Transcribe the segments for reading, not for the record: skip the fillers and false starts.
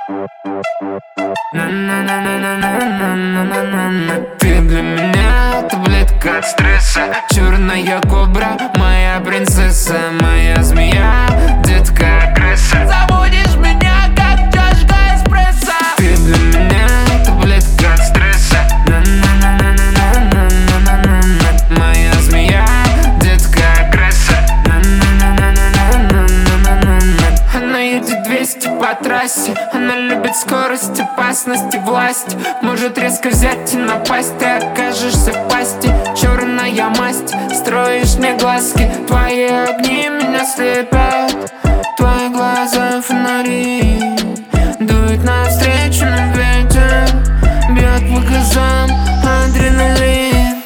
Ты для меня таблетка от стресса, черная кобра, моя принцесса, моя змея, детка агрессор. Забудешь меня, как чашка эспрессо. Ты для меня таблетка от стресса, моя змея, детка агрессор. Она едет 200 по трассе, она любит скорость, опасность и власть. Может резко взять и напасть, ты окажешься в пасти. Черная масть, строишь мне глазки, твои огни меня слепят. Твои глаза фонари, дует навстречу нам ветер, бьет по глазам адреналин.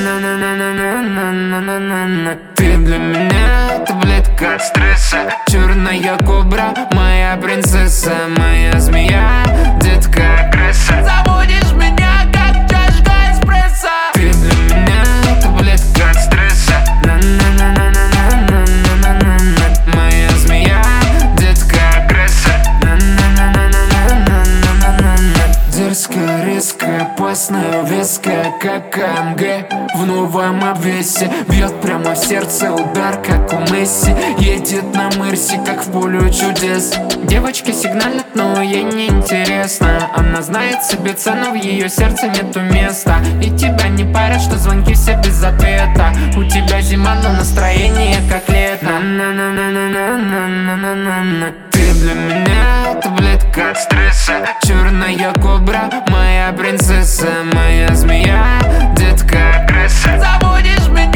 Ты для меня таблетка от стресса, черная кобра, моя принцесса, моя змея, детка агрессор. Забудешь меня, как чашка эспрессо. Ты для меня таблетка от стресса, моя змея, детка агрессор. Дерзкая, резкая, опасная, веская, как АМГ в новом обвесе. Бьет прямо в сердце удар, как у Месси. Едет на Мерси, как в поле чудес. Девочки сигналят, но ей не интересно. Она знает себе цену, в ее сердце нету места. И тебя не парят, что звонки все без ответа. У тебя зима, но настроение как лето. Ты для меня таблетка от стресса, черная кобра, моя принцесса, моя змея, детка агрессор. Забудешь меня.